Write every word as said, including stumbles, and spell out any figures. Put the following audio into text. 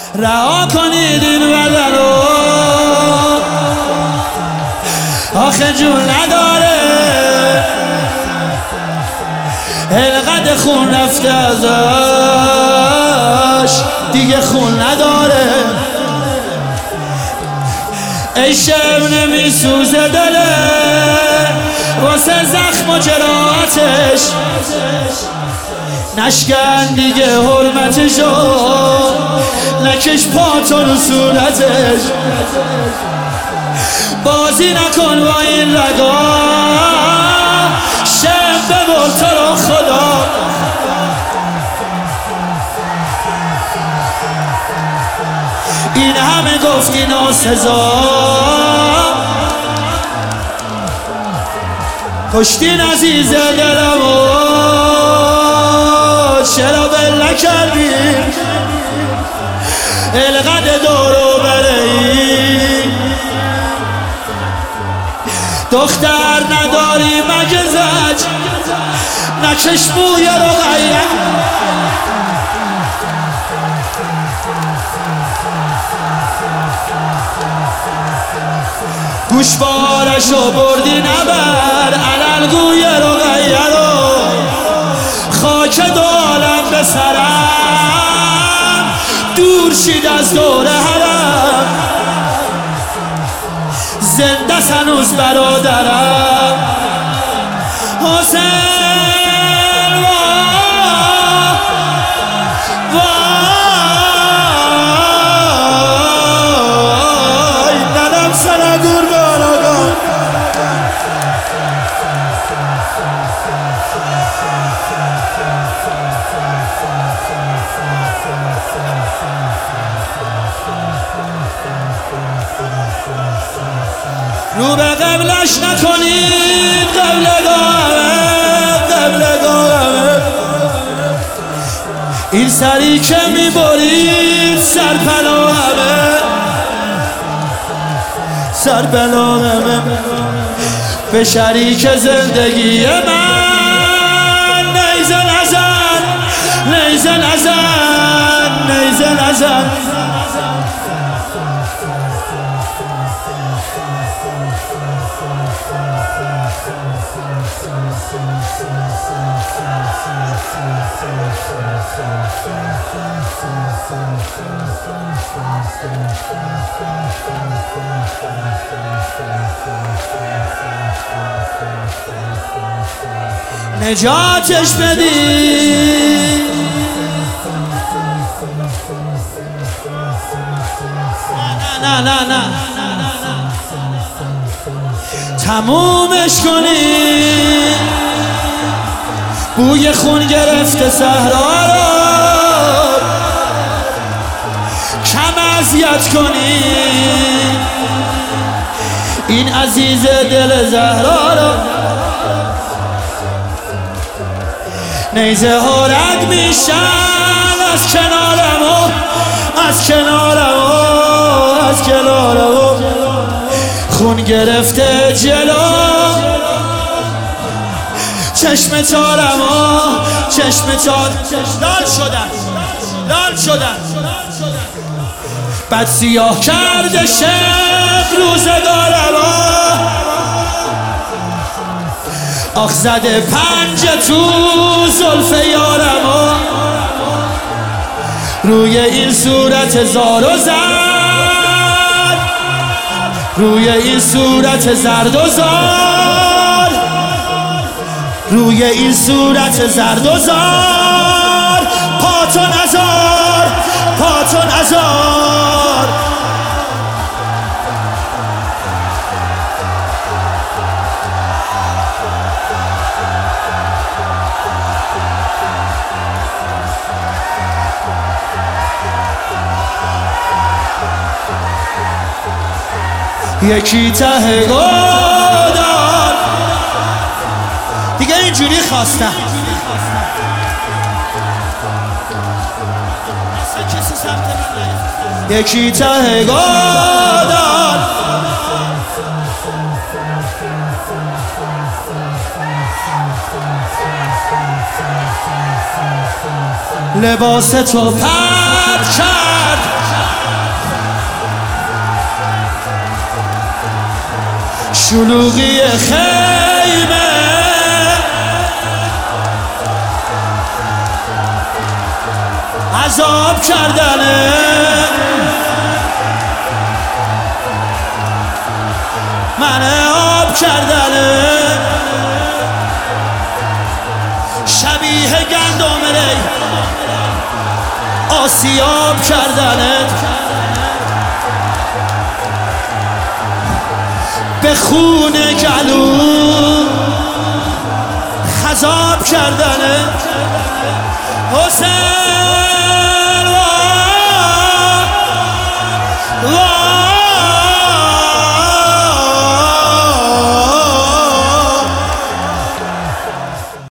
رها کنید این بدن رو، آخه جون نداره، اینقدر خون رفته ازش دیگه خون نداره. ای شب نمیسوزه دله واسه زخم و جراحتش، نشکن دیگه حرمتشو، نکش پاتو رو صورتش. بازی نکن با این رگا، شب ببر تو رو خدا. این همه گفتی ناسزا، کشتین عزیز دلمو، چرا بل نکردی؟ اینقدر دورو برهی، دختر نداری مگه زج، نکش موی رو غیر. گوشوارشو بردی نبر، علالگوی رو غیر رو، خاک دو عالم به سرم، دور شید از دور حرم، زنده سنوز برادرم حسین. رو به قبلش نکنید، قبل گاهمه قبل گاهمه، این سری که میبرید سر پناهمه سر پناهمه، به شریک زندگی من نیزه نزن نیزه نزن نیزه نزن. نجاتش بدی، نه نه نه تمومش کنی، بوی خون گرفته صحرا رو کم اذیت کنی، این عزیز دل زهرا رو. نیزه ها رد میشن از کنارم و از کنارم و از کنارم و، خون گرفته جلو چشم چارم و چشم چار، لال شدن لال شدن، بد سیاه کرده شب روزگارم و، آخ زده پنجه تو زلف یارم و، روی این صورت زار و زرد، روی این صورت زرد و زار، روی این صورت زرد و زار، پاتو نزار پاتو نزار. یکی ته گودال دیگه اینجوری خواستم، یکی ته گودال لباس تو پرد کرد، شلوغی خیمه عذاب کردنه من آب کردنه شبیه گندم ری آسیاب کردنه به خون گلو خضاب کردنه حسین